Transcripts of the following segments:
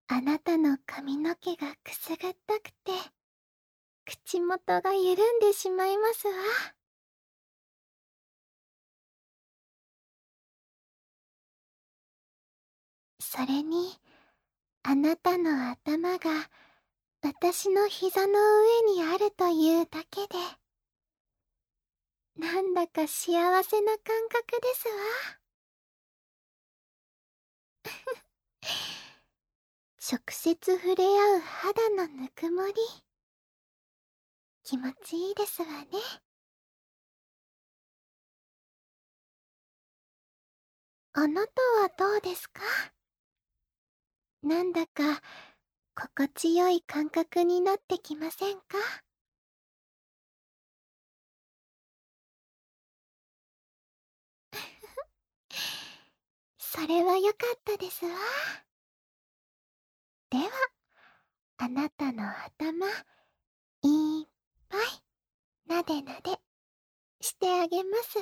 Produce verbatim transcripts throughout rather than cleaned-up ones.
あなたの髪の毛がくすぐったくて、口元が緩んでしまいますわ。それに、あなたの頭が私の膝の上にあるというだけで、なんだか幸せな感覚ですわ。直接触れ合う肌のぬくもり、気持ちいいですわね。あなたはどうですか？なんだか心地よい感覚になってきませんか？それはよかったですわ。では、あなたの頭、いっぱい、なでなで、してあげますわ。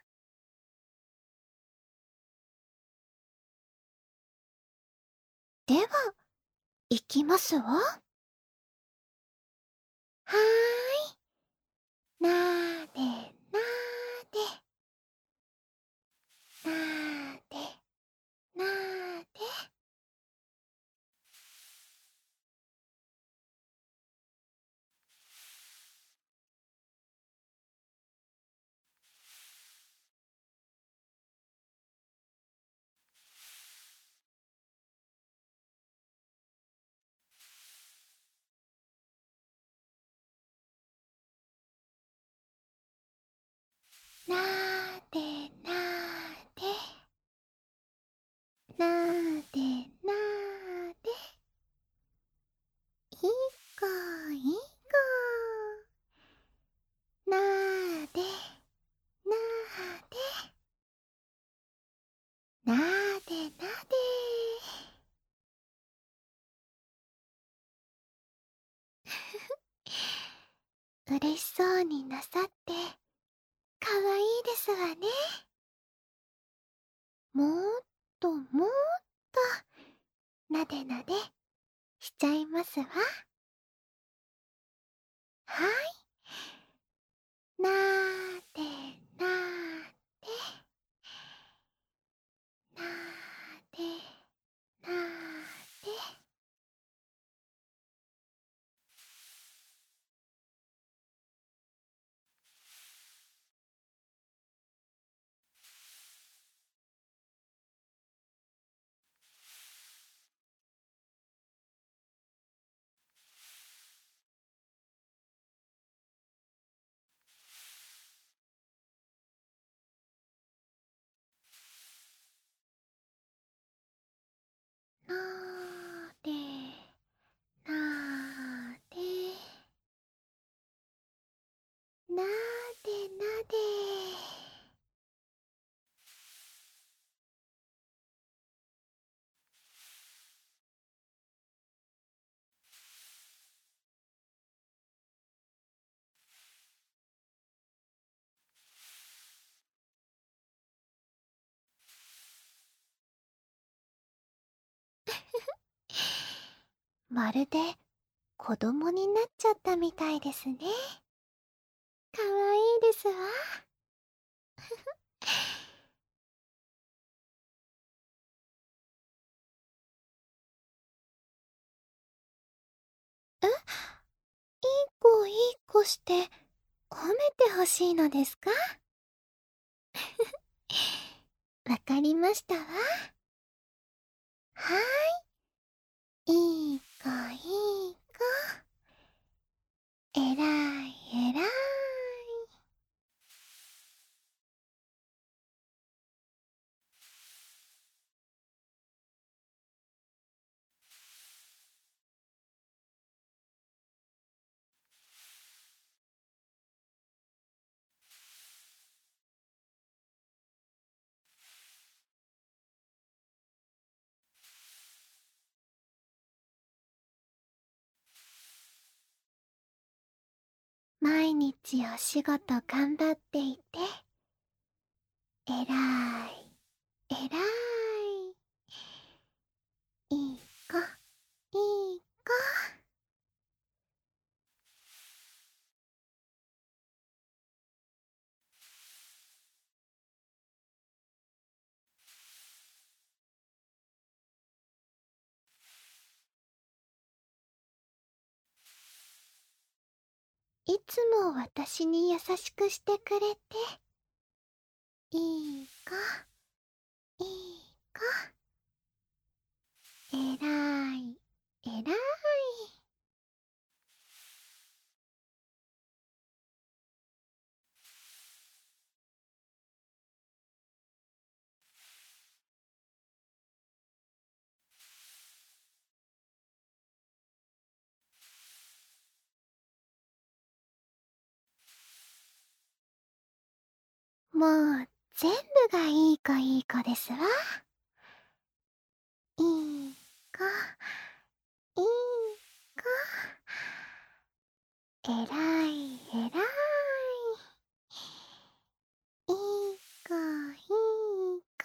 では、いきますわ。はーい。なーでなーで、なーでなーで。なーでなーで、なーでなーで、いい子いい子。なーでなーで、なーでなで。嬉しそうになさって、かわいいですわね。もーっともーっと、なでなで、しちゃいますわ。はい。なーでなーで、なーでなーで。なーでなーで、なーでなで。まるで子供になっちゃったみたいですね。かわいいですわ。え、いい子いい子して褒めてほしいのですか？わかりましたわ。はーい。いい子いい子。えらいえらい。毎日お仕事頑張っていて、えらい、えらい。いい子、 いつも私に優しくしてくれて。いい子、いい子。えらい、えらい。もう全部がいい子いい子ですわ。いい子、いい子。えらい、えらい。いい子、いい子。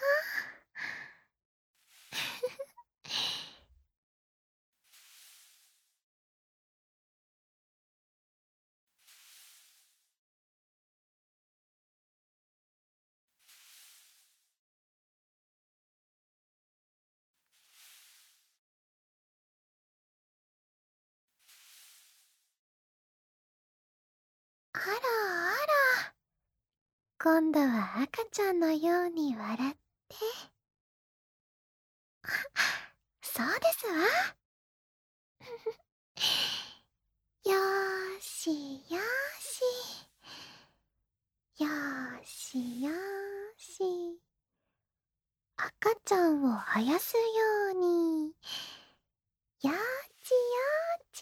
あらあら。今度は赤ちゃんのように笑って。そうですわ。よーしよーし。よーしよーし。赤ちゃんをあやすように。よーちよーち。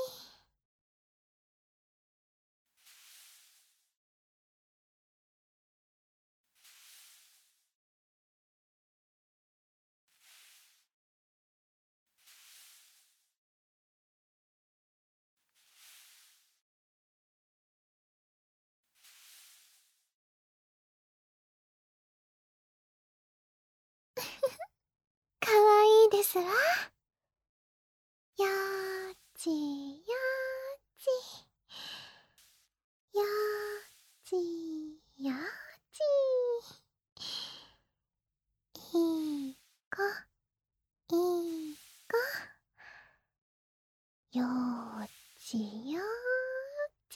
かわいいですわ。よーちよーち。よーちよーち。いい子、いい子。よーちよーち。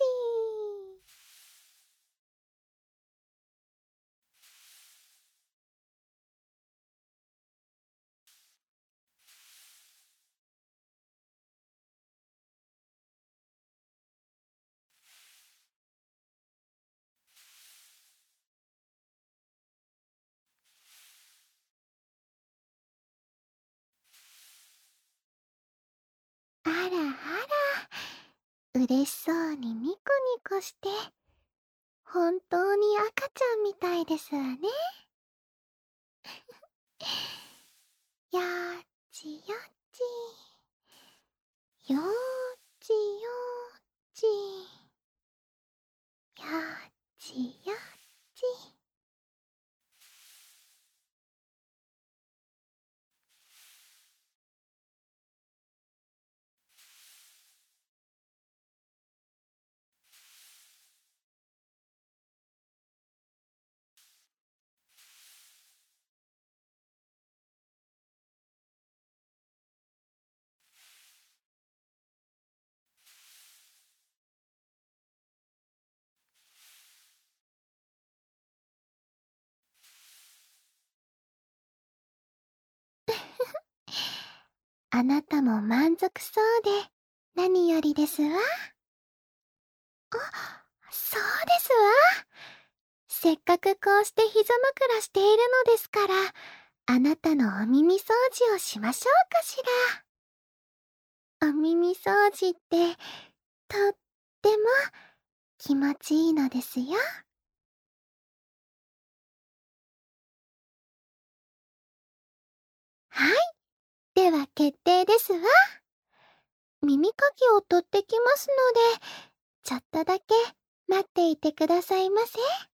あらあら、嬉しそうにニコニコして、本当に赤ちゃんみたいですわね。よーちよっち。よーちよーち。よーちよっち。あなたも満足そうで何よりですわ。あ、そうですわ。せっかくこうして膝枕しているのですから、あなたのお耳掃除をしましょうかしら。お耳掃除ってとっても気持ちいいのですよ。はい、では決定ですわ。耳かきを取ってきますので、ちょっとだけ待っていてくださいませ。